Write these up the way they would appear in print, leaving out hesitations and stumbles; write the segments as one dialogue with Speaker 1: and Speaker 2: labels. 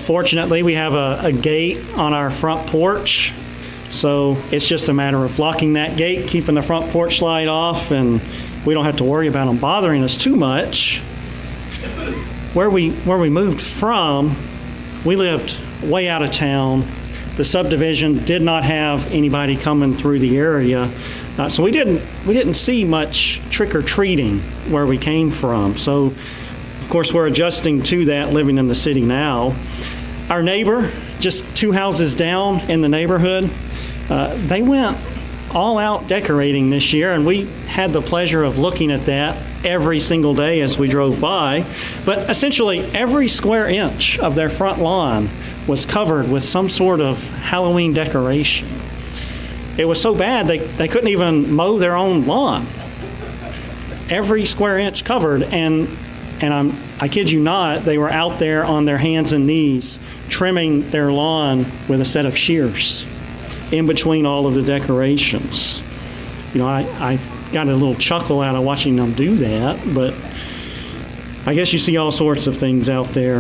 Speaker 1: Fortunately, we have a gate on our front porch, so it's just a matter of locking that gate, keeping the front porch light off, and we don't have to worry about them bothering us too much. Where we moved from, we lived way out of town. The subdivision did not have anybody coming through the area, so we didn't see much trick-or-treating where we came from. So, of course, we're adjusting to that living in the city now. Our neighbor, just 2 houses down in the neighborhood, they went all out decorating this year, and we had the pleasure of looking at that every single day as we drove by. But essentially, every square inch of their front lawn was covered with some sort of Halloween decoration. It was so bad they couldn't even mow their own lawn. Every square inch covered, and I kid you not, they were out there on their hands and knees trimming their lawn with a set of shears in between all of the decorations. You know, I got a little chuckle out of watching them do that, but I guess you see all sorts of things out there.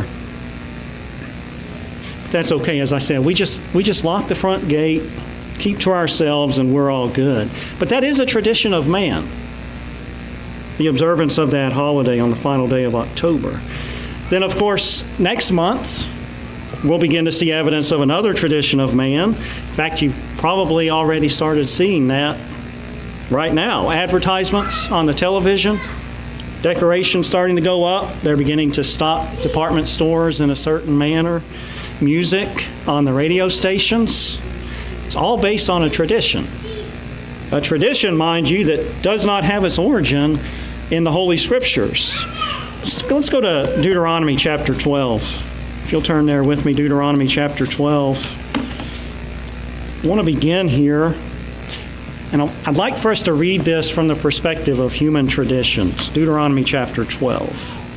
Speaker 1: But that's okay. As I said, we just lock the front gate, keep to ourselves, and we're all good. But that is a tradition of man, the observance of that holiday on the final day of October. Then, of course, next month, we'll begin to see evidence of another tradition of man. In fact, you've probably already started seeing that right now. Advertisements on the television, decorations starting to go up. They're beginning to stock department stores in a certain manner. Music on the radio stations. It's all based on a tradition. A tradition, mind you, that does not have its origin in the Holy Scriptures. Let's go to Deuteronomy chapter 12. If you'll turn there with me, Deuteronomy chapter 12. I want to begin here, and I'd like for us to read this from the perspective of human traditions. Deuteronomy chapter 12.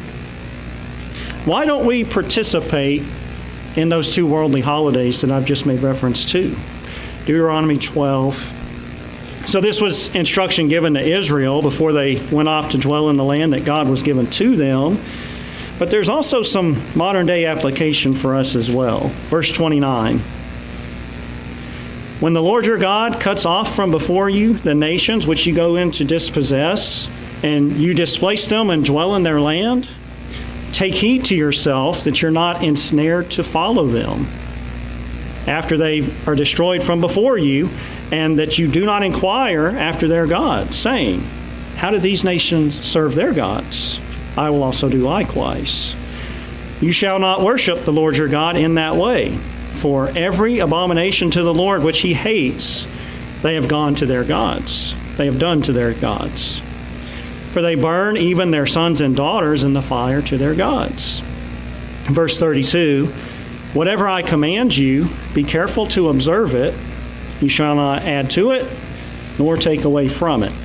Speaker 1: Why don't we participate in those 2 worldly holidays that I've just made reference to? Deuteronomy 12. So this was instruction given to Israel before they went off to dwell in the land that God was given to them. But there's also some modern-day application for us as well. Verse 29. When the Lord your God cuts off from before you the nations which you go in to dispossess, and you displace them and dwell in their land, take heed to yourself that you're not ensnared to follow them after they are destroyed from before you, and that you do not inquire after their gods, saying, how did these nations serve their gods? I will also do likewise. You shall not worship the Lord your God in that way, for every abomination to the Lord which he hates, they have gone to their gods. They have done to their gods. For they burn even their sons and daughters in the fire to their gods. Verse 32, whatever I command you, be careful to observe it. You shall not add to it, nor take away from it.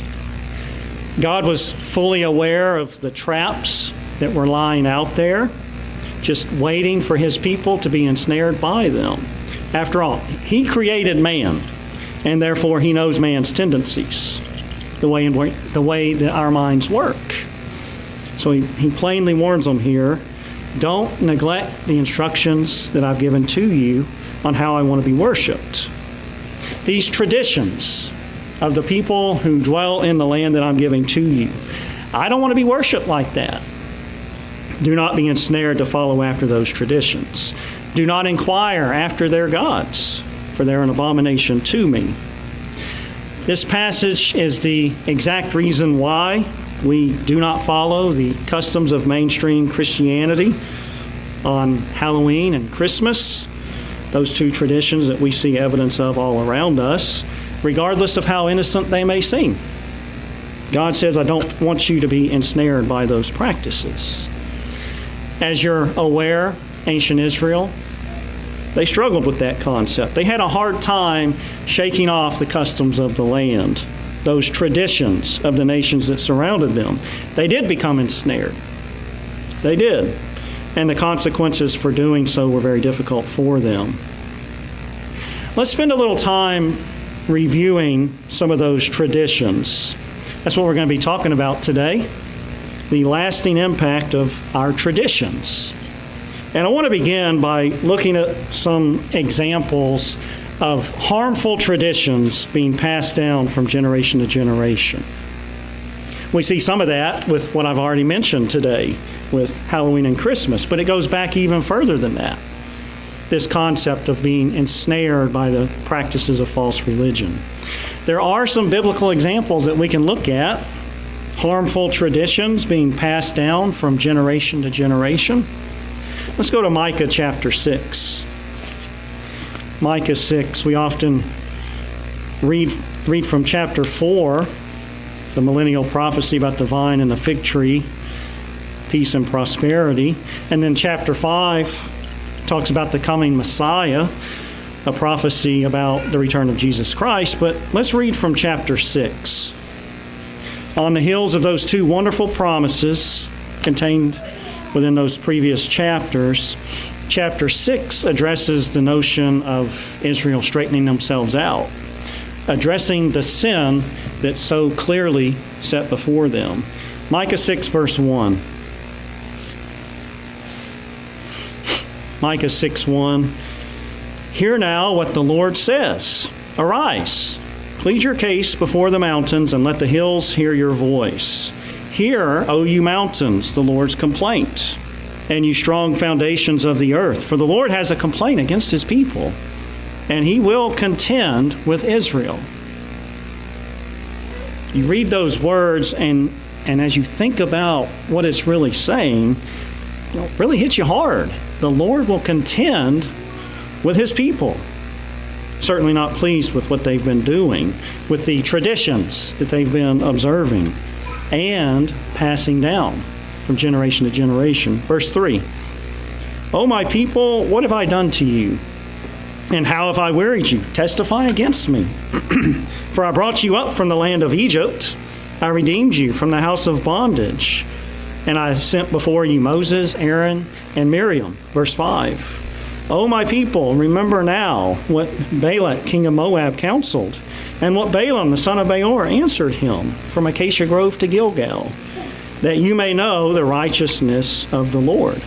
Speaker 1: God was fully aware of the traps that were lying out there, just waiting for his people to be ensnared by them. After all, he created man, and therefore he knows man's tendencies, the way that our minds work. So he plainly warns them here, don't neglect the instructions that I've given to you on how I want to be worshiped. These traditions of the people who dwell in the land that I'm giving to you, I don't want to be worshiped like that. Do not be ensnared to follow after those traditions. Do not inquire after their gods, for they're an abomination to me. This passage is the exact reason why we do not follow the customs of mainstream Christianity on Halloween and Christmas, those 2 traditions that we see evidence of all around us, regardless of how innocent they may seem. God says, I don't want you to be ensnared by those practices. As you're aware, ancient Israel, they struggled with that concept. They had a hard time shaking off the customs of the land, those traditions of the nations that surrounded them. They did become ensnared. They did. And the consequences for doing so were very difficult for them. Let's spend a little time reviewing some of those traditions. That's what we're going to be talking about today, the lasting impact of our traditions. And I want to begin by looking at some examples of harmful traditions being passed down from generation to generation. We see some of that with what I've already mentioned today with Halloween and Christmas, but it goes back even further than that. This concept of being ensnared by the practices of false religion. There are some biblical examples that we can look at, harmful traditions being passed down from generation to generation. Let's go to Micah chapter 6. Micah 6, we often read from chapter 4, the millennial prophecy about the vine and the fig tree, peace and prosperity. And then chapter 5 talks about the coming Messiah, a prophecy about the return of Jesus Christ. But let's read from chapter 6. On the heels of those two wonderful promises contained within those previous chapters, chapter 6 addresses the notion of Israel straightening themselves out, addressing the sin that's so clearly set before them. Micah 6, verse 1. Micah 6:1. Hear now what the Lord says. Arise, plead your case before the mountains, and let the hills hear your voice. Hear, O you mountains, the Lord's complaint, and you strong foundations of the earth. For the Lord has a complaint against his people, and he will contend with Israel. You read those words, and as you think about what it's really saying, it really hits you hard. The Lord will contend with his people. Certainly not pleased with what they've been doing, with the traditions that they've been observing and passing down from generation to generation. Verse 3, O my people, what have I done to you? And how have I wearied you? Testify against me. For I brought you up from the land of Egypt. I redeemed you from the house of bondage. And I sent before you Moses, Aaron, and Miriam. Verse 5, O my people, remember now what Balak, king of Moab, counseled, and what Balaam, the son of Beor, answered him from Acacia Grove to Gilgal, that you may know the righteousness of the Lord.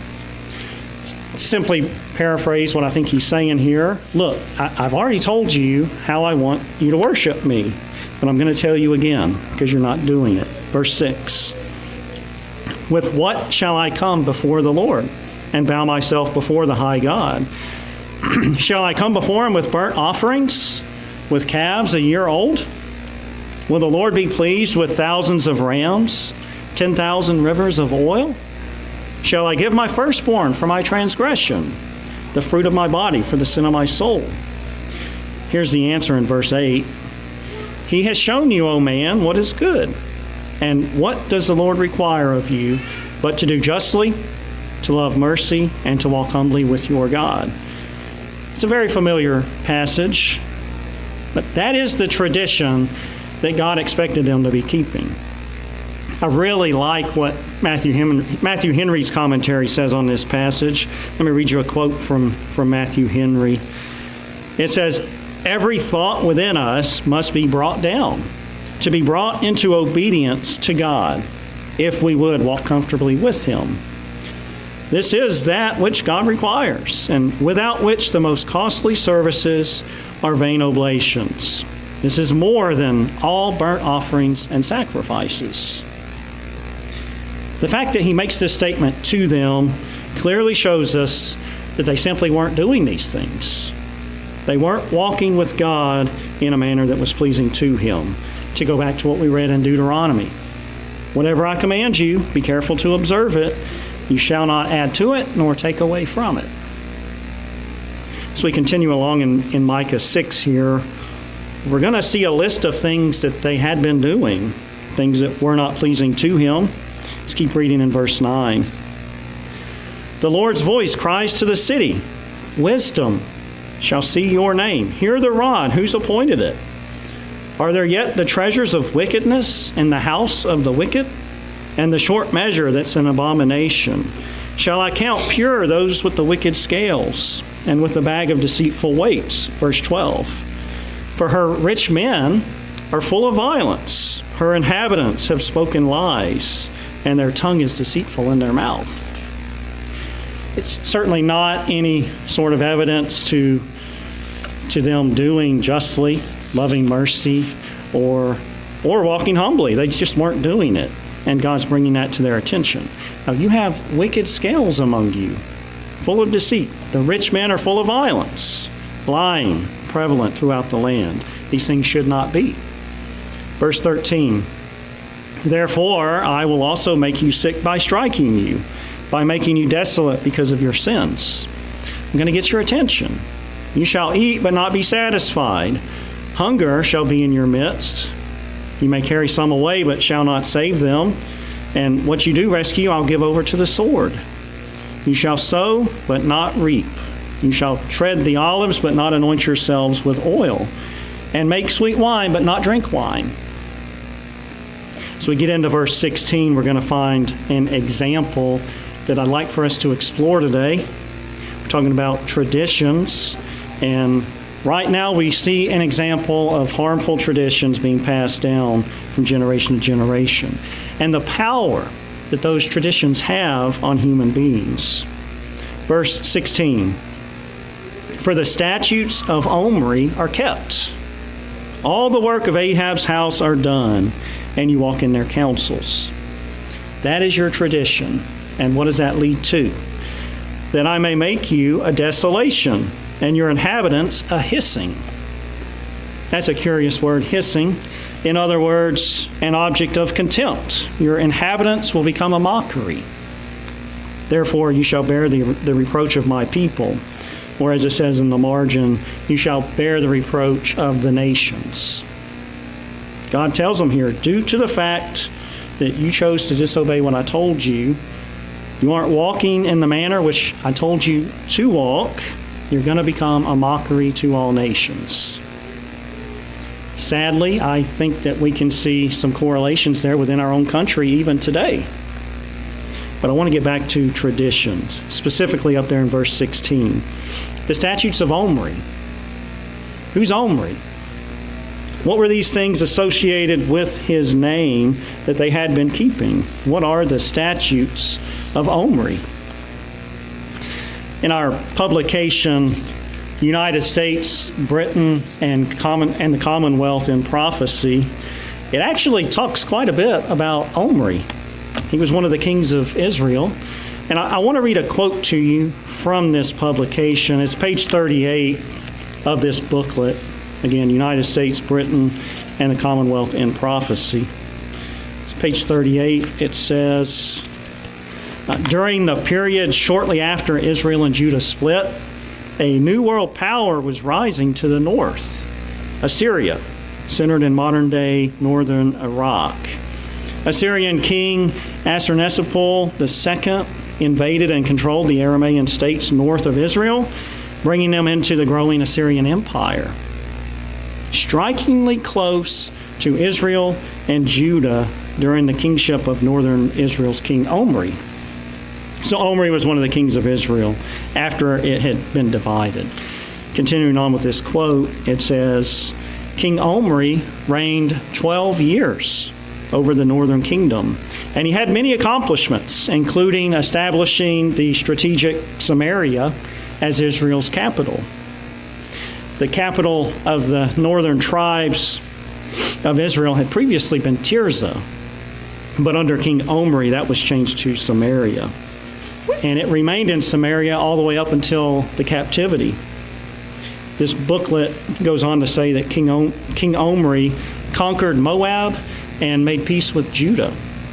Speaker 1: Simply paraphrase what I think he's saying here. Look, I've already told you how I want you to worship me, but I'm going to tell you again because you're not doing it. Verse 6, with what shall I come before the Lord and bow myself before the high God? Shall I come before him with burnt offerings, with calves a year old? Will the Lord be pleased with thousands of rams, 10,000 rivers of oil? Shall I give my firstborn for my transgression, the fruit of my body for the sin of my soul? Here's the answer in verse 8. He has shown you, O man, what is good. And what does the Lord require of you but to do justly, to love mercy, and to walk humbly with your God? It's a very familiar passage, but that is the tradition that God expected them to be keeping. I really like what Matthew Henry's commentary says on this passage. Let me read you a quote from Matthew Henry. It says, every thought within us must be brought down, to be brought into obedience to God, if we would walk comfortably with him. This is that which God requires, and without which the most costly services are vain oblations. This is more than all burnt offerings and sacrifices. The fact that he makes this statement to them clearly shows us that they simply weren't doing these things. They weren't walking with God in a manner that was pleasing to him. To go back to what we read in Deuteronomy, whatever I command you, be careful to observe it. You shall not add to it nor take away from it. As we continue along in Micah 6 here, we're going to see a list of things that they had been doing, things that were not pleasing to him. Let's keep reading in verse 9. The Lord's voice cries to the city, wisdom shall see your name. Hear the rod, who's appointed it? Are there yet the treasures of wickedness in the house of the wicked? And the short measure that's an abomination? Shall I count pure those with the wicked scales, and with the bag of deceitful weights? Verse 12. For her rich men are full of violence. Her inhabitants have spoken lies, and their tongue is deceitful in their mouth. It's certainly not any sort of evidence to them doing justly, loving mercy, or walking humbly. They just weren't doing it, and God's bringing that to their attention. Now, you have wicked scales among you, full of deceit. The rich men are full of violence, lying, prevalent throughout the land. These things should not be. Verse 13, therefore I will also make you sick by striking you, by making you desolate because of your sins. I'm going to get your attention. You shall eat but not be satisfied. Hunger shall be in your midst. You may carry some away but shall not save them. And what you do rescue, I'll give over to the sword. You shall sow but not reap. You shall tread the olives but not anoint yourselves with oil. And make sweet wine but not drink wine. So we get into verse 16, we're going to find an example that I'd like for us to explore today. We're talking about traditions, and right now we see an example of harmful traditions being passed down from generation to generation, and the power that those traditions have on human beings. Verse 16, for the statutes of Omri are kept. All the work of Ahab's house are done, and you walk in their counsels. That is your tradition. And what does that lead to? That I may make you a desolation, and your inhabitants a hissing. That's a curious word, hissing. In other words, an object of contempt. Your inhabitants will become a mockery. Therefore, you shall bear the reproach of my people. Or as it says in the margin, you shall bear the reproach of the nations. God tells them here, due to the fact that you chose to disobey what I told you, you aren't walking in the manner which I told you to walk, you're going to become a mockery to all nations. Sadly, I think that we can see some correlations there within our own country even today. But I want to get back to traditions, specifically up there in verse 16. The statutes of Omri. Who's Omri? What were these things associated with his name that they had been keeping? What are the statutes of Omri? In our publication, United States, Britain, and the Commonwealth in Prophecy, it actually talks quite a bit about Omri. He was one of the kings of Israel. And I want to read a quote to you from this publication. It's page 38 of this booklet. Again, United States, Britain, and the Commonwealth in Prophecy. It's page 38. It says, during the period shortly after Israel and Judah split, a new world power was rising to the north, Assyria, centered in modern-day northern Iraq. Assyrian king Ashurnasirpal II invaded and controlled the Aramaean states north of Israel, bringing them into the growing Assyrian Empire. Strikingly close to Israel and Judah during the kingship of northern Israel's king Omri. So Omri was one of the kings of Israel after it had been divided. Continuing on with this quote, it says, King Omri reigned 12 years over the northern kingdom, and he had many accomplishments, including establishing the strategic Samaria as Israel's capital. The capital of the northern tribes of Israel had previously been Tirzah, but under King Omri that was changed to Samaria. And it remained in Samaria all the way up until the captivity. This booklet goes on to say that King Omri conquered Moab and made peace with Judah.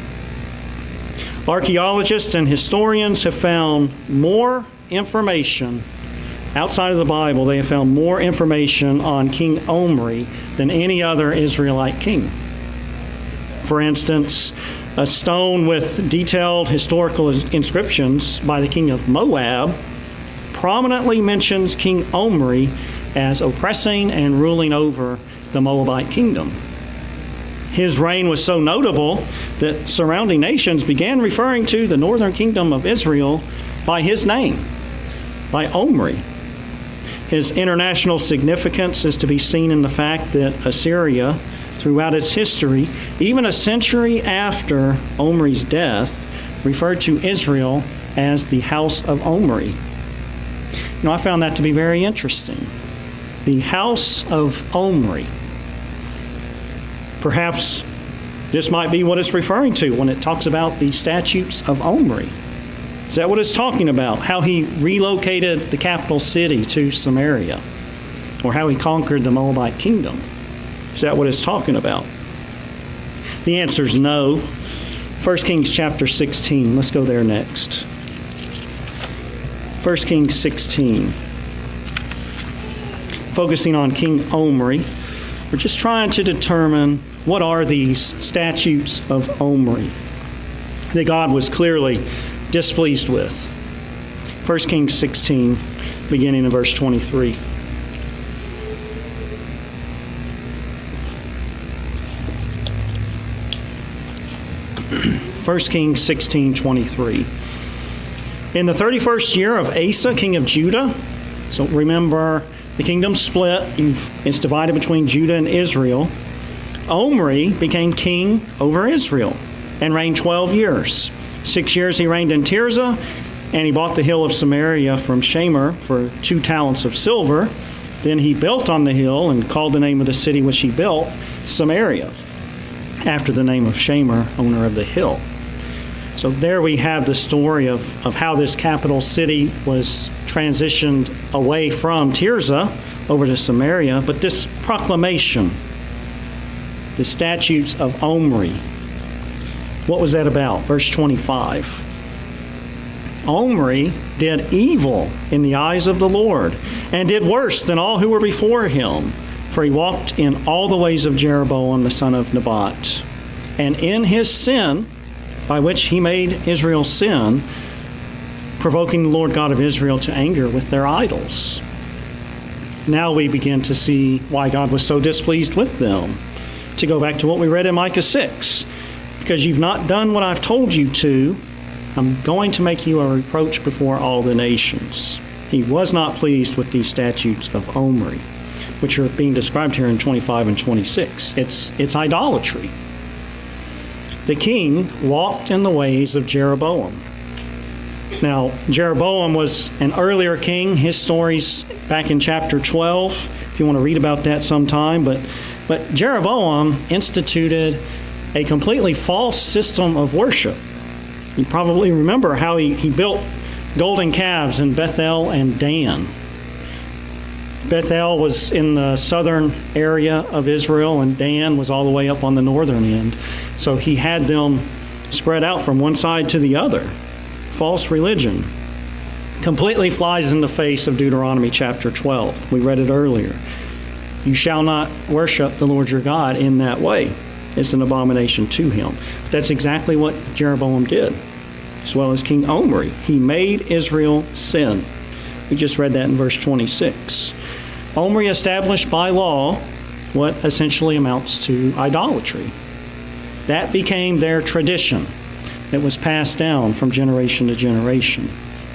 Speaker 1: Archaeologists and historians have found more information outside of the Bible. They have found more information on King Omri than any other Israelite king. For instance, a stone with detailed historical inscriptions by the king of Moab prominently mentions King Omri as oppressing and ruling over the Moabite kingdom. His reign was so notable that surrounding nations began referring to the northern kingdom of Israel by his name, by Omri. His international significance is to be seen in the fact that Assyria, throughout its history, even a century after Omri's death, referred to Israel as the house of Omri. I found that to be very interesting. The house of Omri. Perhaps this might be what it's referring to when it talks about the statutes of Omri. Is that what it's talking about? How he relocated the capital city to Samaria, or how he conquered the Moabite kingdom? Is that what it's talking about? The answer is no. 1 Kings chapter 16. Let's go there next. 1 Kings 16. Focusing on King Omri, we're just trying to determine what are these statutes of Omri that God was clearly displeased with. 1 Kings 16, beginning in verse 23. 1 Kings 16:23. In the 31st year of Asa, king of Judah, so remember the kingdom split, it's divided between Judah and Israel. Omri became king over Israel and reigned 12 years. 6 years he reigned in Tirzah, and he bought the hill of Samaria from Shemer for 2 talents of silver. Then he built on the hill and called the name of the city which he built Samaria, after the name of Shemer, owner of the hill. So there we have the story of how this capital city was transitioned away from Tirzah over to Samaria. But this proclamation, the statutes of Omri, what was that about? Verse 25. Omri did evil in the eyes of the Lord, and did worse than all who were before him, for he walked in all the ways of Jeroboam the son of Nebat, and in his sin, by which he made Israel sin, provoking the Lord God of Israel to anger with their idols. Now we begin to see why God was so displeased with them. To go back to what we read in Micah 6, because you've not done what I've told you to, I'm going to make you a reproach before all the nations. He was not pleased with these statutes of Omri, which are being described here in 25 and 26. It's idolatry. The king walked in the ways of Jeroboam. Now, Jeroboam was an earlier king. His story's back in chapter 12, if you want to read about that sometime. But Jeroboam instituted a completely false system of worship. You probably remember how he built golden calves in Bethel and Dan. Bethel was in the southern area of Israel, and Dan was all the way up on the northern end. So he had them spread out from one side to the other. False religion. Completely flies in the face of Deuteronomy chapter 12. We read it earlier. You shall not worship the Lord your God in that way. It's an abomination to him. That's exactly what Jeroboam did, as well as King Omri. He made Israel sin. We just read that in verse 26. Omri established by law what essentially amounts to idolatry. That became their tradition that was passed down from generation to generation.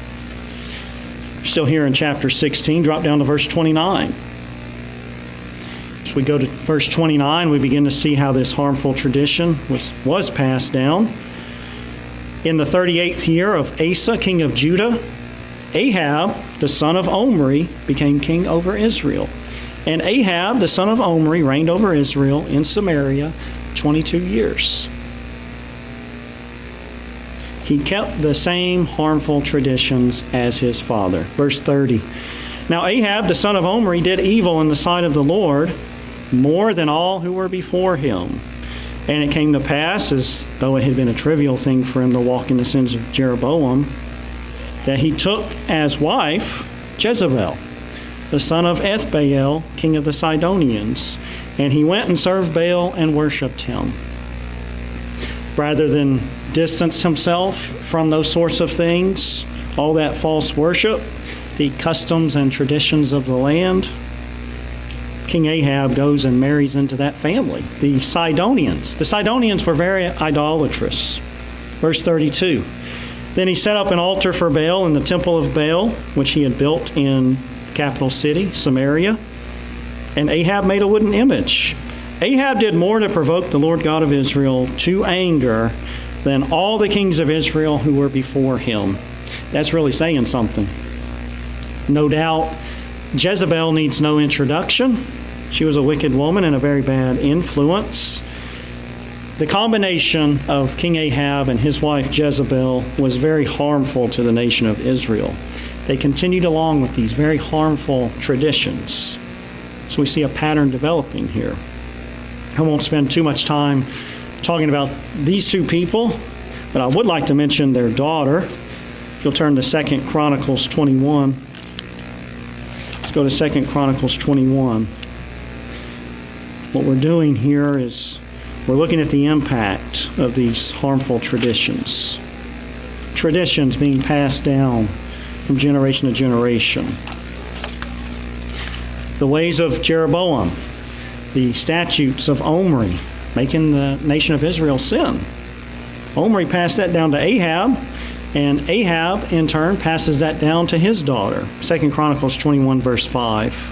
Speaker 1: Still here in chapter 16, drop down to verse 29. As we go to verse 29, we begin to see how this harmful tradition was passed down. In the 38th year of Asa, king of Judah, Ahab, the son of Omri, became king over Israel. And Ahab, the son of Omri, reigned over Israel in Samaria 22 years. He kept the same harmful traditions as his father. Verse 30. Now Ahab, the son of Omri, did evil in the sight of the Lord more than all who were before him. And it came to pass, as though it had been a trivial thing for him to walk in the sins of Jeroboam, that he took as wife Jezebel, the son of Ethbaal, king of the Sidonians, and he went and served Baal and worshipped him. Rather than distance himself from those sorts of things, all that false worship, the customs and traditions of the land, King Ahab goes and marries into that family, the Sidonians. The Sidonians were very idolatrous. Verse 32. Then he set up an altar for Baal in the temple of Baal, which he had built in the capital city, Samaria. And Ahab made a wooden image. Ahab did more to provoke the Lord God of Israel to anger than all the kings of Israel who were before him. That's really saying something. No doubt, Jezebel needs no introduction. She was a wicked woman and a very bad influence. The combination of King Ahab and his wife Jezebel was very harmful to the nation of Israel. They continued along with these very harmful traditions. So we see a pattern developing here. I won't spend too much time talking about these two people, but I would like to mention their daughter. If you'll turn to 2 Chronicles 21. Let's go to 2 Chronicles 21. What we're doing here is we're looking at the impact of these harmful traditions. Traditions being passed down from generation to generation. The ways of Jeroboam, the statutes of Omri, making the nation of Israel sin. Omri passed that down to Ahab, and Ahab, in turn, passes that down to his daughter. 2 Chronicles 21, verse 5.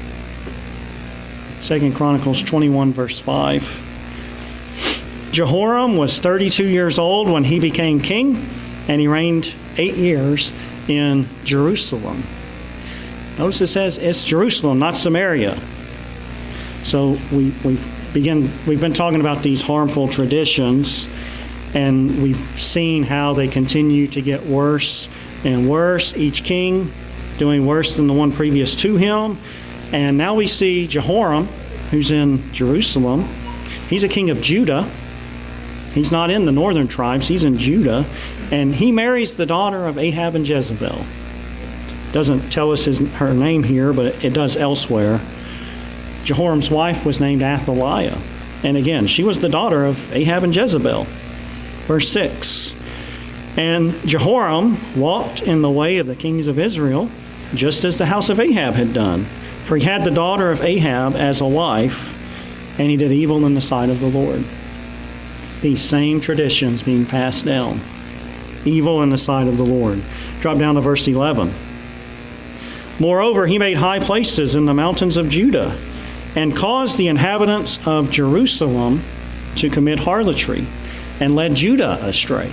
Speaker 1: 2 Chronicles 21, verse 5. Jehoram was 32 years old when he became king, and he reigned 8 years in Jerusalem. Notice it says it's Jerusalem, not Samaria. So we've been talking about these harmful traditions, and we've seen how they continue to get worse and worse, each king doing worse than the one previous to him. And now we see Jehoram, who's in Jerusalem. He's a king of Judah. He's not in the northern tribes. He's in Judah. And he marries the daughter of Ahab and Jezebel. Doesn't tell us her name here, but it does elsewhere. Jehoram's wife was named Athaliah. And again, she was the daughter of Ahab and Jezebel. Verse 6. And Jehoram walked in the way of the kings of Israel, just as the house of Ahab had done. For he had the daughter of Ahab as a wife, and he did evil in the sight of the Lord. These same traditions being passed down. Evil in the sight of the Lord. Drop down to verse 11. Moreover, he made high places in the mountains of Judah, and caused the inhabitants of Jerusalem to commit harlotry, and led Judah astray.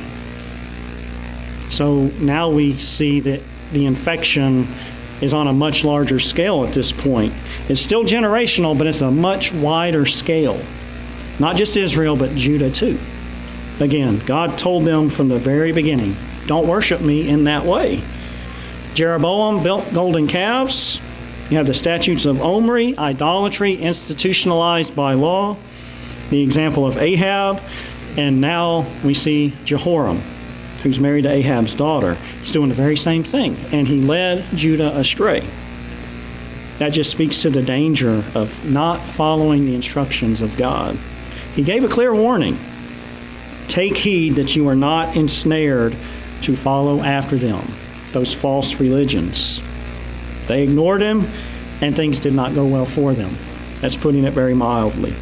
Speaker 1: So now we see that the infection is on a much larger scale at this point. It's still generational, but it's a much wider scale. Not just Israel, but Judah too. Again, God told them from the very beginning, don't worship me in that way. Jeroboam built golden calves. You have the statutes of Omri, idolatry institutionalized by law, the example of Ahab, and now we see Jehoram, who's married to Ahab's daughter. He's doing the very same thing, and he led Judah astray. That just speaks to the danger of not following the instructions of God. He gave a clear warning. Take heed that you are not ensnared to follow after them, those false religions. They ignored him, and things did not go well for them. That's putting it very mildly.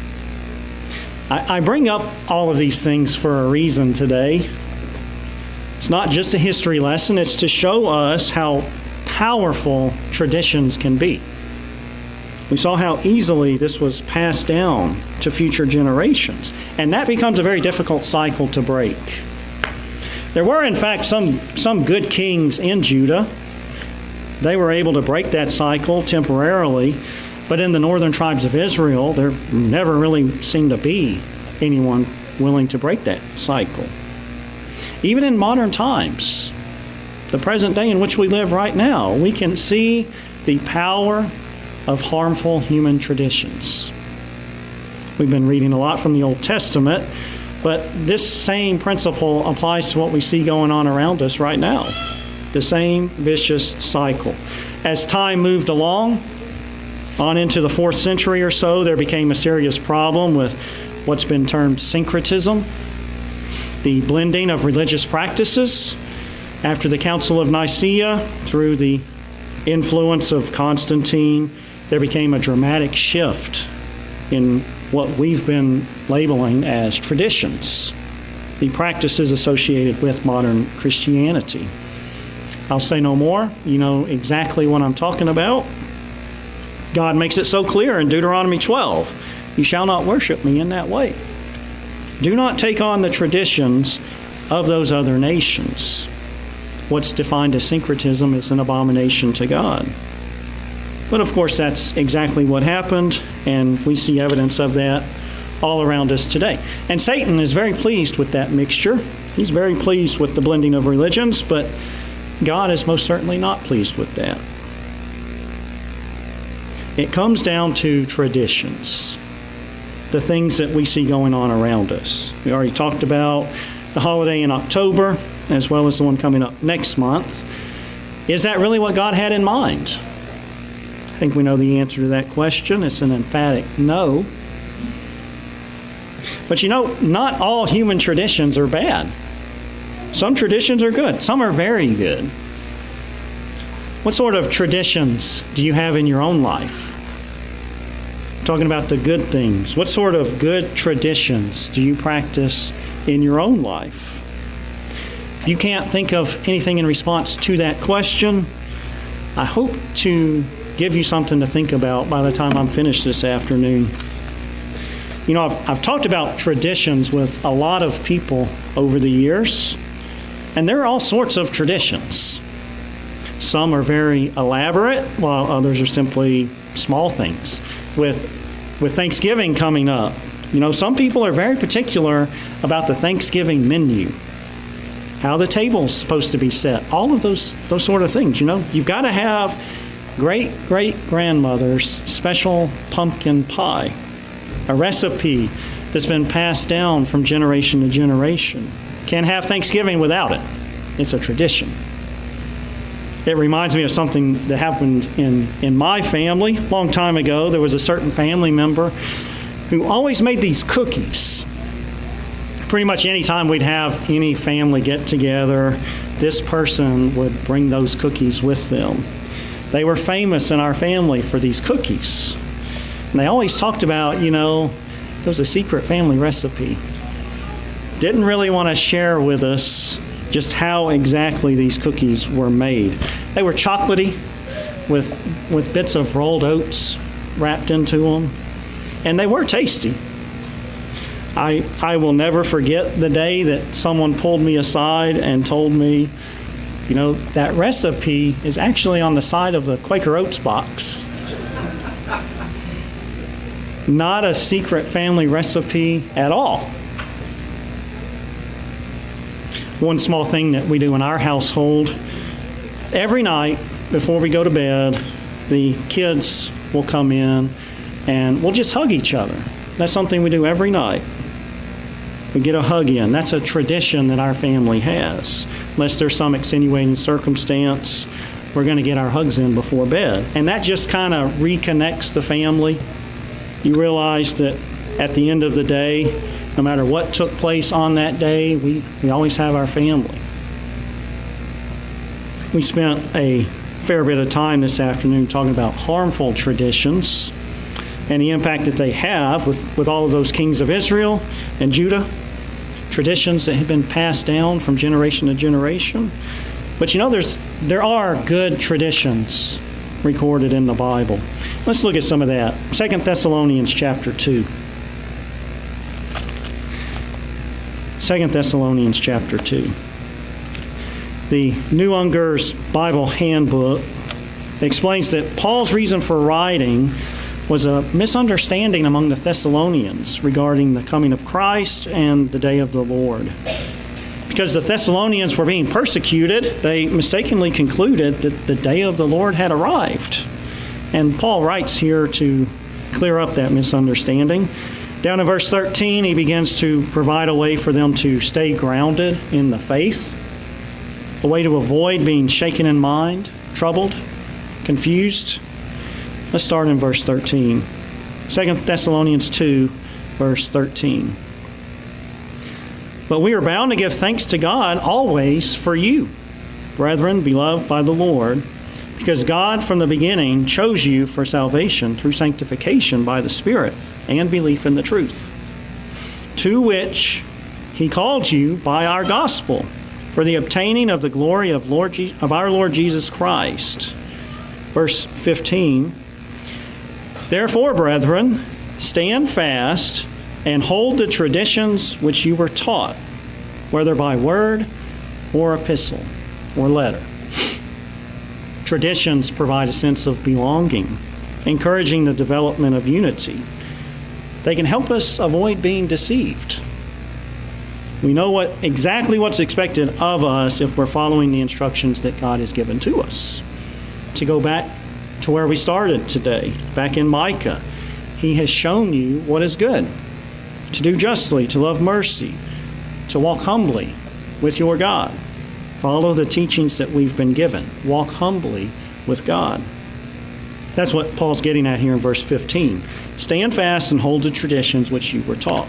Speaker 1: I bring up all of these things for a reason today. It's not just a history lesson. It's to show us how powerful traditions can be. We saw how easily this was passed down to future generations, and that becomes a very difficult cycle to break. There were, in fact, some good kings in Judah. They were able to break that cycle temporarily, but in the northern tribes of Israel, there never really seemed to be anyone willing to break that cycle. Even in modern times, the present day in which we live right now, we can see the power of harmful human traditions. We've been reading a lot from the Old Testament, but this same principle applies to what we see going on around us right now. The same vicious cycle. As time moved along, on into the 4th century or so, there became a serious problem with what's been termed syncretism, the blending of religious practices. After the Council of Nicaea, through the influence of Constantine, there became a dramatic shift in what we've been labeling as traditions, the practices associated with modern Christianity. I'll say no more. You know exactly what I'm talking about. God makes it so clear in Deuteronomy 12. You shall not worship me in that way. Do not take on the traditions of those other nations. what's defined as syncretism is an abomination to God. But of course, that's exactly what happened, and we see evidence of that all around us today. And Satan is very pleased with that mixture. He's very pleased with the blending of religions, but God is most certainly not pleased with that. It comes down to traditions, the things that we see going on around us. We already talked about the holiday in October, as well as the one coming up next month. Is that really what God had in mind? I think we know the answer to that question. It's an emphatic no. But not all human traditions are bad. Some traditions are good. Some are very good. What sort of traditions do you have in your own life? Talking about the good things. What sort of good traditions do you practice in your own life? If you can't think of anything in response to that question, I hope to give you something to think about by the time I'm finished this afternoon. I've talked about traditions with a lot of people over the years, and there are all sorts of traditions. Some are very elaborate, while others are simply small things. With Thanksgiving coming up, some people are very particular about the Thanksgiving menu, how the table's supposed to be set, all of those sort of things. You've got to have great-great-grandmother's special pumpkin pie, a recipe that's been passed down from generation to generation. Can't have Thanksgiving without it. It's a tradition. It reminds me of something that happened in my family. A long time ago, there was a certain family member who always made these cookies. Pretty much any time we'd have any family get-together, this person would bring those cookies with them. They were famous in our family for these cookies. And they always talked about, there was a secret family recipe. Didn't really want to share with us just how exactly these cookies were made. They were chocolatey with bits of rolled oats wrapped into them, and they were tasty. I will never forget the day that someone pulled me aside and told me, that recipe is actually on the side of the Quaker Oats box. Not a secret family recipe at all. One small thing that we do in our household, every night before we go to bed, the kids will come in and we'll just hug each other. That's something we do every night. We get a hug in. That's a tradition that our family has. Unless there's some extenuating circumstance, we're going to get our hugs in before bed. And that just kind of reconnects the family. You realize that at the end of the day, no matter what took place on that day, we always have our family. We spent a fair bit of time this afternoon talking about harmful traditions and the impact that they have with all of those kings of Israel and Judah, traditions that have been passed down from generation to generation. But there are good traditions recorded in the Bible. Let's look at some of that. 2 Thessalonians chapter 2. 2 Thessalonians chapter 2. The New Unger's Bible Handbook explains that Paul's reason for writing was a misunderstanding among the Thessalonians regarding the coming of Christ and the day of the Lord. Because the Thessalonians were being persecuted, they mistakenly concluded that the day of the Lord had arrived. And Paul writes here to clear up that misunderstanding. Down in verse 13, he begins to provide a way for them to stay grounded in the faith, a way to avoid being shaken in mind, troubled, confused. Let's start in verse 13. 2 Thessalonians 2, verse 13. But we are bound to give thanks to God always for you, brethren, beloved by the Lord, because God from the beginning chose you for salvation through sanctification by the Spirit and belief in the truth, to which he called you by our gospel for the obtaining of the glory of our Lord Jesus Christ. Verse 15. Therefore, brethren, stand fast and hold the traditions which you were taught, whether by word or epistle. or letter. Traditions provide a sense of belonging, encouraging the development of unity. They can help us avoid being deceived. We know exactly what's expected of us if we're following the instructions that God has given to us. To go back to where we started today, back in Micah, He has shown you what is good: to do justly, to love mercy, to walk humbly with your God. Follow the teachings that we've been given. Walk humbly with God. That's what Paul's getting at here in verse 15. Stand fast and hold the traditions which you were taught.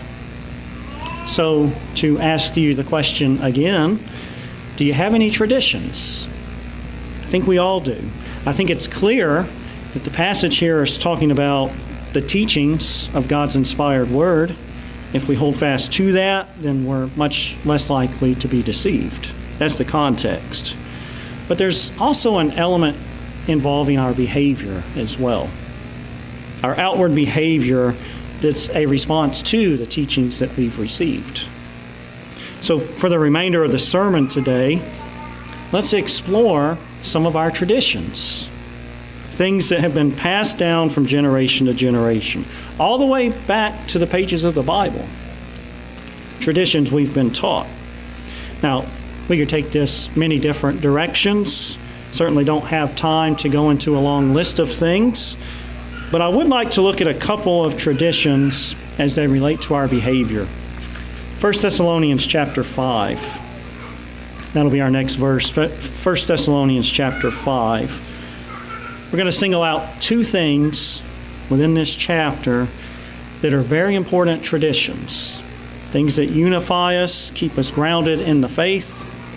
Speaker 1: So, to ask you the question again, do you have any traditions? I think we all do. I think it's clear that the passage here is talking about the teachings of God's inspired word. If we hold fast to that, then we're much less likely to be deceived. That's the context. But there's also an element involving our behavior as well. Our outward behavior that's a response to the teachings that we've received. So for the remainder of the sermon today, let's explore some of our traditions, things that have been passed down from generation to generation, all the way back to the pages of the Bible, traditions we've been taught. Now, we could take this many different directions. Certainly don't have time to go into a long list of things, but I would like to look at a couple of traditions as they relate to our behavior. 1 Thessalonians chapter 5. That'll be our next verse. 1 Thessalonians chapter 5. We're going to single out two things within this chapter that are very important traditions, things that unify us, keep us grounded in the faith.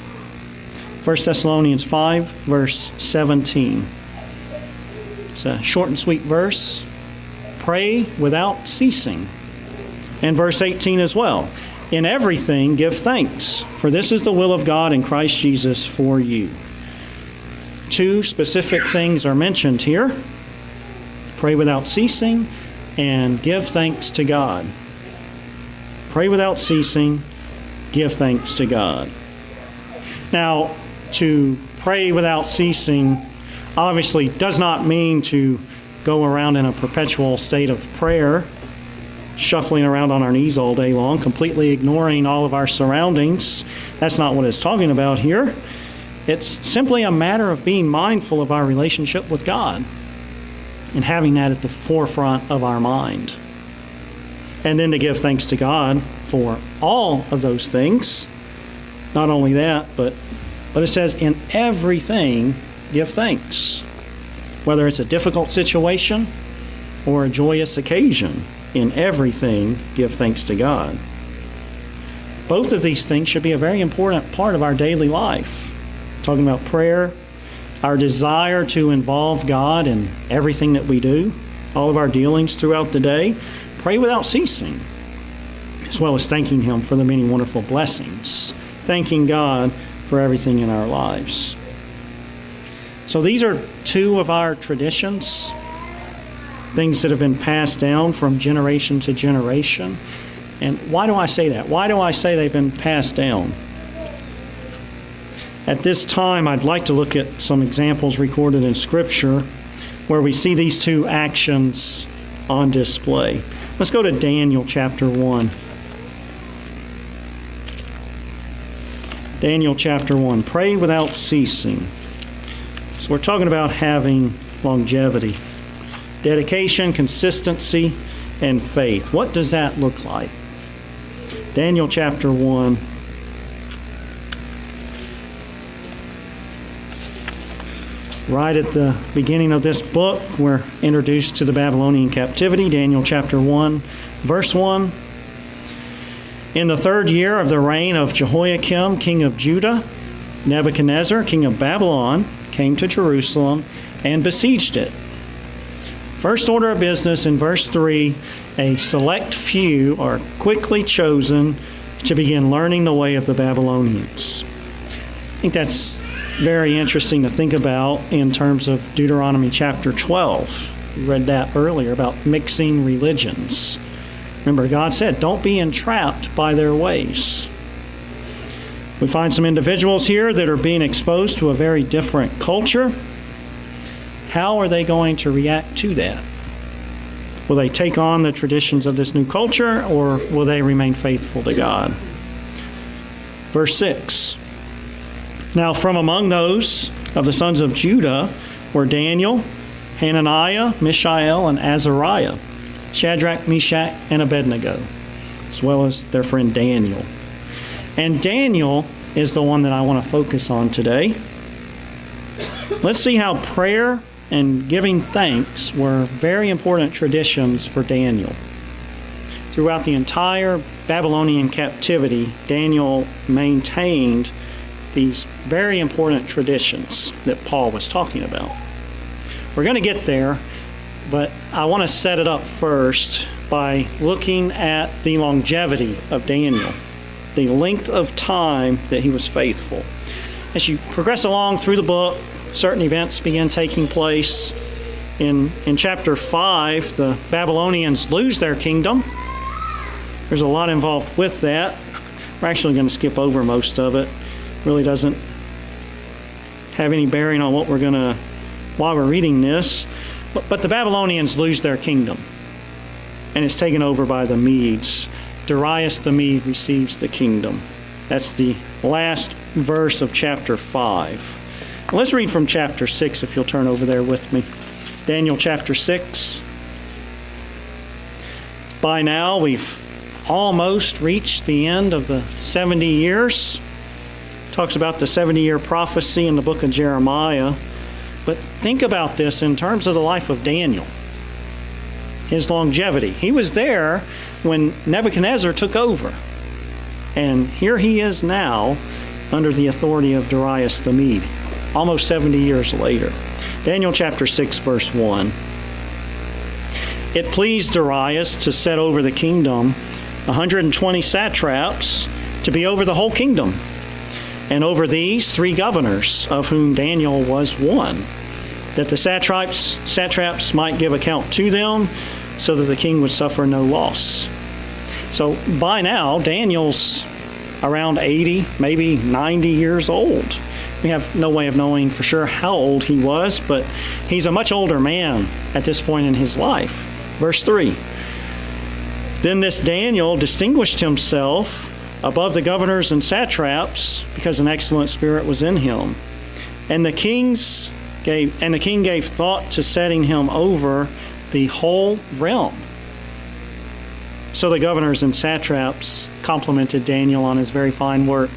Speaker 1: 1 Thessalonians 5, verse 17. It's a short and sweet verse. Pray without ceasing. And verse 18 as well. In everything give thanks, for this is the will of God in Christ Jesus for you. Two specific things are mentioned here. Pray without ceasing and give thanks to God. Pray without ceasing, give thanks to God. Now, to pray without ceasing obviously does not mean to go around in a perpetual state of prayer, shuffling around on our knees all day long, completely ignoring all of our surroundings. That's not what it's talking about here. It's simply a matter of being mindful of our relationship with God and having that at the forefront of our mind. And then to give thanks to God for all of those things. Not only that, but it says, in everything, give thanks. Whether it's a difficult situation or a joyous occasion, in everything, give thanks to God. Both of these things should be a very important part of our daily life. Talking about prayer, our desire to involve God in everything that we do, all of our dealings throughout the day. Pray without ceasing, as well as thanking Him for the many wonderful blessings. Thanking God for everything in our lives. So these are two of our traditions, things that have been passed down from generation to generation. And why do I say that? Why do I say they've been passed down? At this time, I'd like to look at some examples recorded in Scripture where we see these two actions on display. Let's go to Daniel chapter 1. Daniel chapter 1. Pray without ceasing. So we're talking about having longevity, dedication, consistency, and faith. What does that look like? Daniel chapter 1. Right at the beginning of this book, we're introduced to the Babylonian captivity. Daniel chapter 1, verse 1. In the third year of the reign of Jehoiakim, king of Judah, Nebuchadnezzar, king of Babylon, came to Jerusalem and besieged it. First order of business in verse 3, a select few are quickly chosen to begin learning the way of the Babylonians. I think that's very interesting to think about in terms of Deuteronomy chapter 12. We read that earlier about mixing religions. Remember, God said, don't be entrapped by their ways. We find some individuals here that are being exposed to a very different culture. How are they going to react to that? Will they take on the traditions of this new culture, or will they remain faithful to God? Verse 6. Now from among those of the sons of Judah were Daniel, Hananiah, Mishael, and Azariah, Shadrach, Meshach, and Abednego, as well as their friend Daniel. And Daniel is the one that I want to focus on today. Let's see how prayer and giving thanks were very important traditions for Daniel. Throughout the entire Babylonian captivity, Daniel maintained these very important traditions that Paul was talking about. We're going to get there, but I want to set it up first by looking at the longevity of Daniel, the length of time that he was faithful. As you progress along through the book, certain events begin taking place. In chapter 5, the Babylonians lose their kingdom. There's a lot involved with that. We're actually going to skip over most of it. Really doesn't have any bearing on what why we're reading this. But the Babylonians lose their kingdom, and it's taken over by the Medes. Darius the Mede receives the kingdom. That's the last verse of chapter 5. Let's read from chapter 6, if you'll turn over there with me. Daniel chapter 6. By now, we've almost reached the end of the 70 years. Talks about the 70-year prophecy in the book of Jeremiah. But think about this in terms of the life of Daniel, his longevity. He was there when Nebuchadnezzar took over. And here he is now under the authority of Darius the Mede, almost 70 years later. Daniel chapter 6, verse 1. It pleased Darius to set over the kingdom 120 satraps to be over the whole kingdom, and over these 3 governors, of whom Daniel was one, that the satraps might give account to them, so that the king would suffer no loss. So by now, Daniel's around 80, maybe 90 years old. We have no way of knowing for sure how old he was, but he's a much older man at this point in his life. Verse 3. Then this Daniel distinguished himself above the governors and satraps, because an excellent spirit was in him. And the king gave thought to setting him over the whole realm. So the governors and satraps complimented Daniel on his very fine work.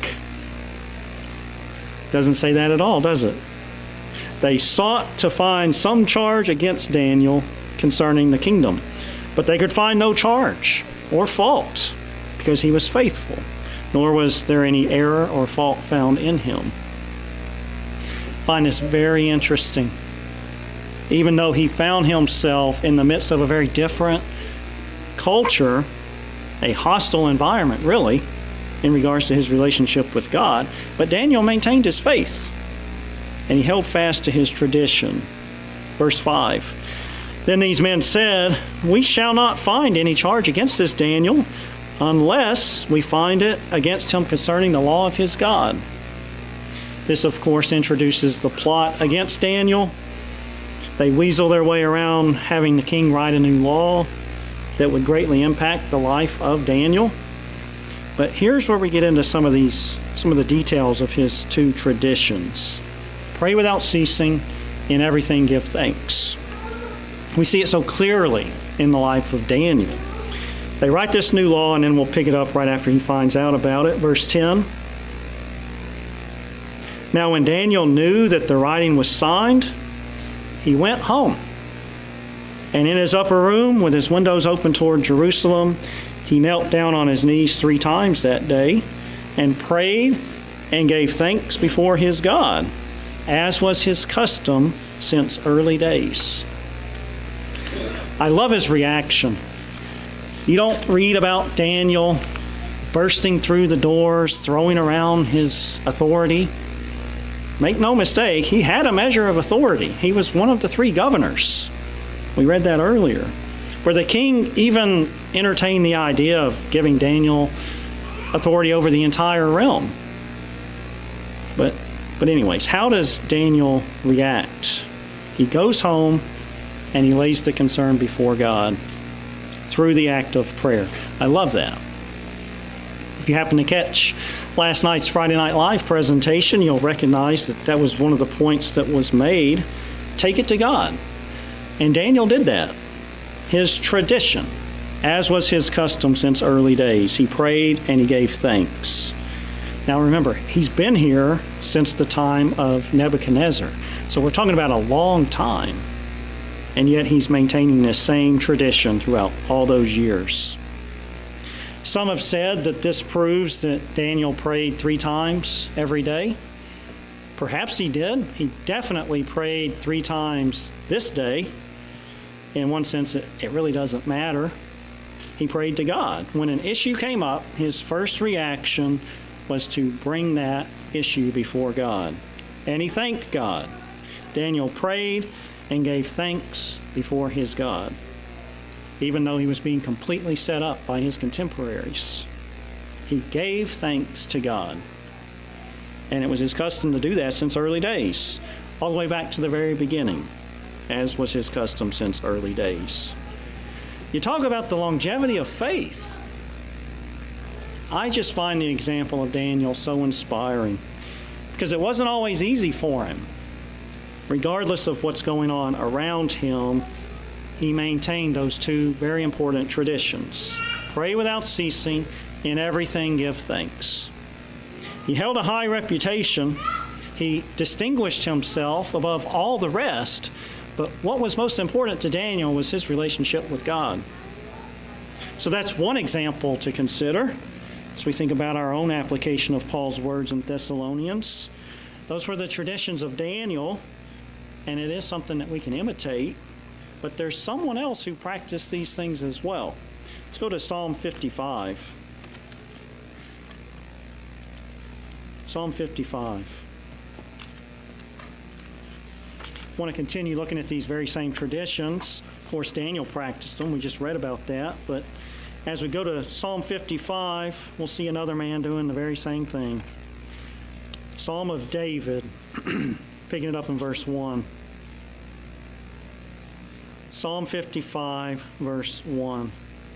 Speaker 1: Doesn't say that at all, does it? They sought to find some charge against Daniel concerning the kingdom, but they could find no charge or fault, because he was faithful, nor was there any error or fault found in him. I find this very interesting. Even though he found himself in the midst of a very different culture, a hostile environment, really, in regards to his relationship with God, but Daniel maintained his faith, and he held fast to his tradition. Verse 5. Then these men said, "We shall not find any charge against this Daniel, unless we find it against him concerning the law of his God." This, of course, introduces the plot against Daniel. They weasel their way around having the king write a new law that would greatly impact the life of Daniel. But here's where we get into some of the details of his 2 traditions. Pray without ceasing, in everything give thanks. We see it so clearly in the life of Daniel. They write this new law, and then we'll pick it up right after he finds out about it. Verse 10. Now when Daniel knew that the writing was signed, he went home. And in his upper room, with his windows open toward Jerusalem, he knelt down on his knees 3 times that day and prayed and gave thanks before his God, as was his custom since early days. I love his reaction. You don't read about Daniel bursting through the doors, throwing around his authority. Make no mistake, he had a measure of authority. He was one of the 3 governors. We read that earlier, where the king even entertained the idea of giving Daniel authority over the entire realm. But anyways, how does Daniel react? He goes home and he lays the concern before God through the act of prayer. I love that. If you happen to catch last night's Friday Night Live presentation, you'll recognize that that was one of the points that was made. Take it to God. And Daniel did that. His tradition, as was his custom since early days, he prayed and he gave thanks. Now remember, he's been here since the time of Nebuchadnezzar. So we're talking about a long time. And yet he's maintaining this same tradition throughout all those years. Some have said that this proves that Daniel prayed 3 times every day. Perhaps he did. He definitely prayed 3 times this day. In one sense, it really doesn't matter. He prayed to God. When an issue came up, his first reaction was to bring that issue before God. And he thanked God. Daniel prayed and gave thanks before his God, even though he was being completely set up by his contemporaries. He gave thanks to God. And it was his custom to do that since early days, all the way back to the very beginning, as was his custom since early days. You talk about the longevity of faith. I just find the example of Daniel so inspiring, because it wasn't always easy for him. Regardless of what's going on around him, he maintained those 2 very important traditions. Pray without ceasing, in everything give thanks. He held a high reputation. He distinguished himself above all the rest. But what was most important to Daniel was his relationship with God. So that's one example to consider as we think about our own application of Paul's words in Thessalonians. Those were the traditions of Daniel, and it is something that we can imitate. But there's someone else who practiced these things as well. Let's go to Psalm 55. Psalm 55. I want to continue looking at these very same traditions. Of course, Daniel practiced them. We just read about that. But as we go to Psalm 55, we'll see another man doing the very same thing. Psalm of David, picking it up in verse 1. Psalm 55, verse 1.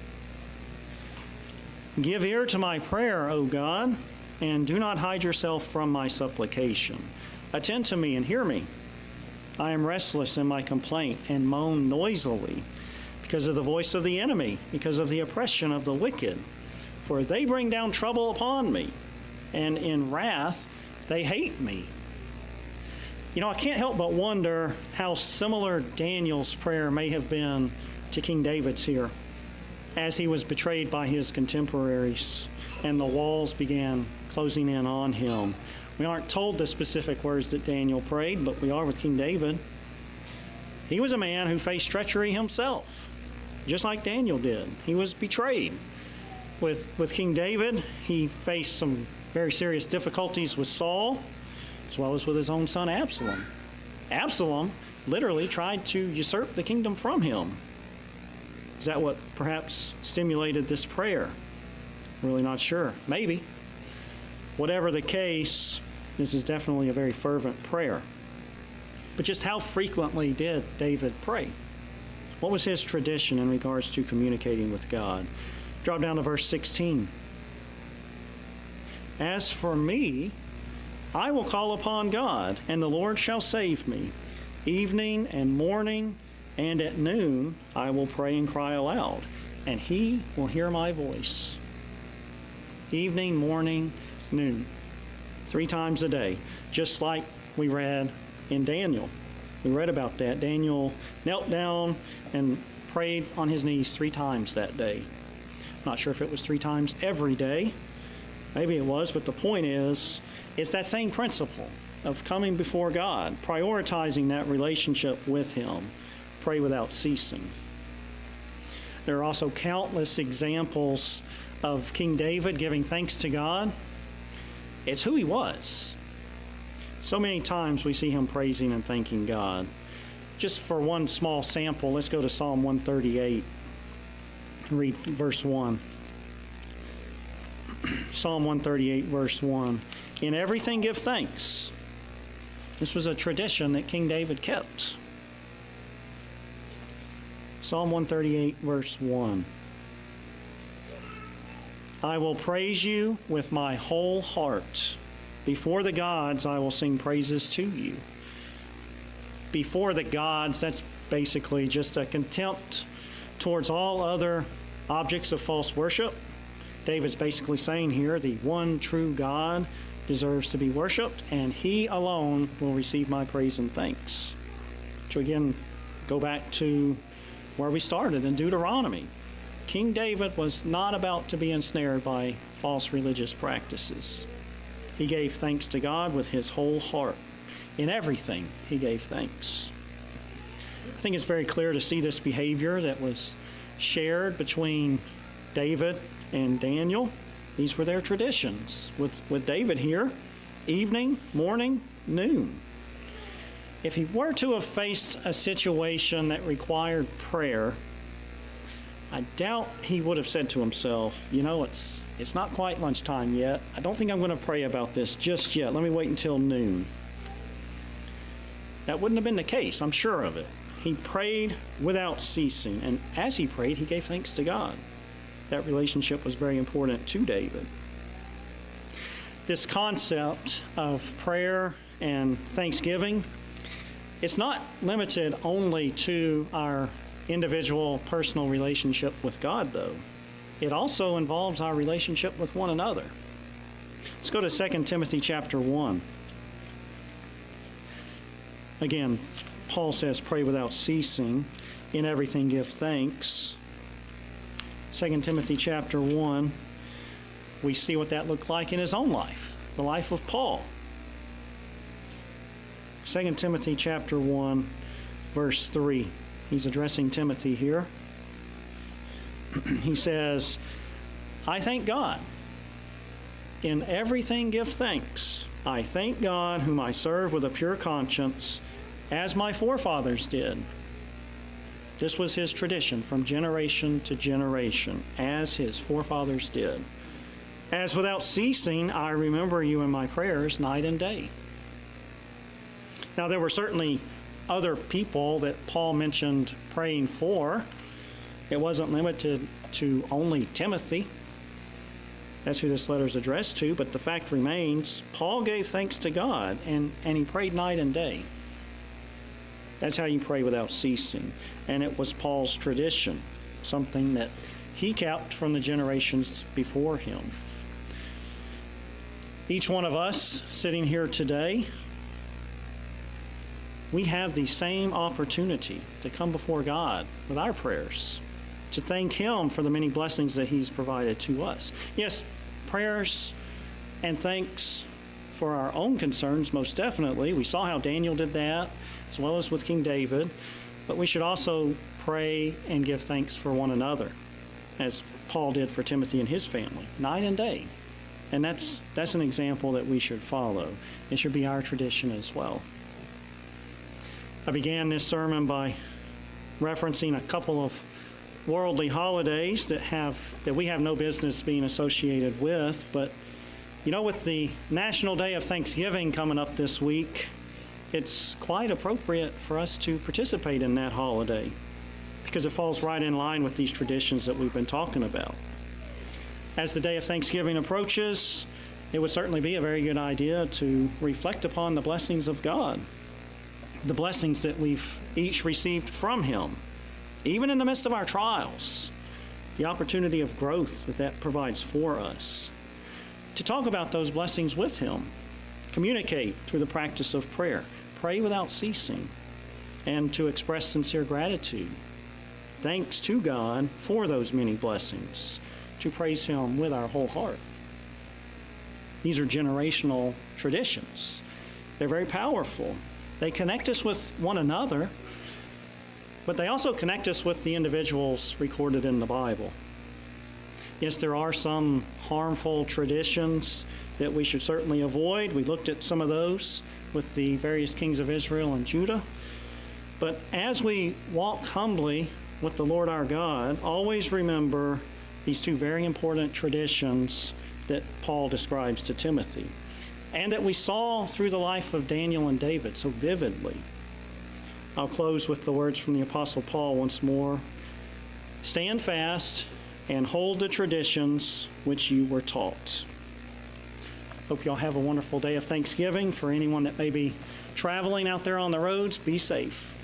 Speaker 1: Give ear to my prayer, O God, and do not hide yourself from my supplication. Attend to me and hear me. I am restless in my complaint and moan noisily because of the voice of the enemy, because of the oppression of the wicked. For they bring down trouble upon me, and in wrath they hate me. You know, I can't help but wonder how similar Daniel's prayer may have been to King David's here, as he was betrayed by his contemporaries and the walls began closing in on him. We aren't told the specific words that Daniel prayed, but we are with King David. He was a man who faced treachery himself, just like Daniel did. He was betrayed. With King David, he faced some very serious difficulties with Saul, as well as with his own son Absalom. Absalom literally tried to usurp the kingdom from him. Is that what perhaps stimulated this prayer? Really not sure. Maybe. Whatever the case, this is definitely a very fervent prayer. But just how frequently did David pray? What was his tradition in regards to communicating with God? Drop down to verse 16. As for me, I will call upon God, and the Lord shall save me. Evening and morning and at noon I will pray and cry aloud, and he will hear my voice. Evening, morning, noon. 3 times a day, just like we read in Daniel. We read about that. Daniel knelt down and prayed on his knees 3 times that day. Not sure if it was 3 times every day. Maybe it was, but the point is, it's that same principle of coming before God, prioritizing that relationship with him. Pray without ceasing. There are also countless examples of King David giving thanks to God. It's who he was. So many times we see him praising and thanking God. Just for one small sample, let's go to Psalm 138 and read verse 1. Psalm 138, verse 1. In everything give thanks. This was a tradition that King David kept. Psalm 138, verse 1. I will praise you with my whole heart. Before the gods, I will sing praises to you. Before the gods, that's basically just a contempt towards all other objects of false worship. David's basically saying here, the one true God deserves to be worshiped, and He alone will receive my praise and thanks. To again go back to where we started in Deuteronomy. King David was not about to be ensnared by false religious practices. He gave thanks to God with his whole heart. In everything, he gave thanks. I think it's very clear to see this behavior that was shared between David and Daniel. These were their traditions. With David here, evening, morning, noon. If he were to have faced a situation that required prayer, I doubt he would have said to himself, it's not quite lunchtime yet. I don't think I'm going to pray about this just yet. Let me wait until noon. That wouldn't have been the case, I'm sure of it. He prayed without ceasing, and as he prayed, he gave thanks to God. That relationship was very important to David. This concept of prayer and thanksgiving, it's not limited only to our individual personal relationship with God, though. It also involves our relationship with one another. Let's go to 2 Timothy chapter 1. Again, Paul says, pray without ceasing. In everything give thanks. 2 Timothy chapter 1, we see what that looked like in his own life, the life of Paul. 2 Timothy chapter 1, verse 3. He's addressing Timothy here. He says, I thank God. In everything give thanks. I thank God whom I serve with a pure conscience, as my forefathers did. This was his tradition from generation to generation, as his forefathers did. As without ceasing, I remember you in my prayers night and day. Now, there were certainly other people that Paul mentioned praying for. It wasn't limited to only Timothy. That's who this letter is addressed to, but the fact remains, Paul gave thanks to God, and he prayed night and day. That's how you pray without ceasing. And it was Paul's tradition, something that he kept from the generations before him. Each one of us sitting here today, we have the same opportunity to come before God with our prayers, to thank Him for the many blessings that He's provided to us. Yes, prayers and thanks for our own concerns, most definitely. We saw how Daniel did that, as well as with King David. But we should also pray and give thanks for one another, as Paul did for Timothy and his family, night and day. And that's an example that we should follow. It should be our tradition as well. I began this sermon by referencing a couple of worldly holidays that we have no business being associated with. But, with the National Day of Thanksgiving coming up this week, it's quite appropriate for us to participate in that holiday because it falls right in line with these traditions that we've been talking about. As the Day of Thanksgiving approaches, it would certainly be a very good idea to reflect upon the blessings of God, the blessings that we've each received from Him, even in the midst of our trials, the opportunity of growth that provides for us. To talk about those blessings with Him, communicate through the practice of prayer, pray without ceasing, and to express sincere gratitude, thanks to God for those many blessings, to praise Him with our whole heart. These are generational traditions. They're very powerful. They connect us with one another, but they also connect us with the individuals recorded in the Bible. Yes, there are some harmful traditions that we should certainly avoid. We looked at some of those with the various kings of Israel and Judah. But as we walk humbly with the Lord our God, always remember these two very important traditions that Paul describes to Timothy. and that we saw through the life of Daniel and David so vividly. I'll close with the words from the Apostle Paul once more. Stand fast and hold the traditions which you were taught. Hope y'all have a wonderful day of Thanksgiving. For anyone that may be traveling out there on the roads, be safe.